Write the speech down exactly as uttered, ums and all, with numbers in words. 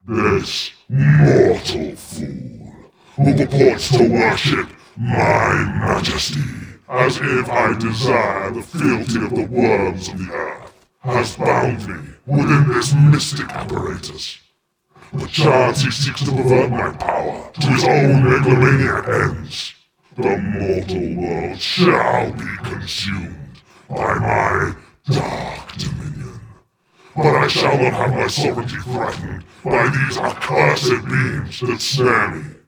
This mortal fool, who purports to worship my majesty, as if I desire the fealty of the worms of the earth, has bound me within this mystic apparatus. Perchance he seeks to pervert my power to his own megalomaniac ends. The mortal world shall be consumed by my dark dominion. But I shall not have my sovereignty threatened by these accursed beings that snare me.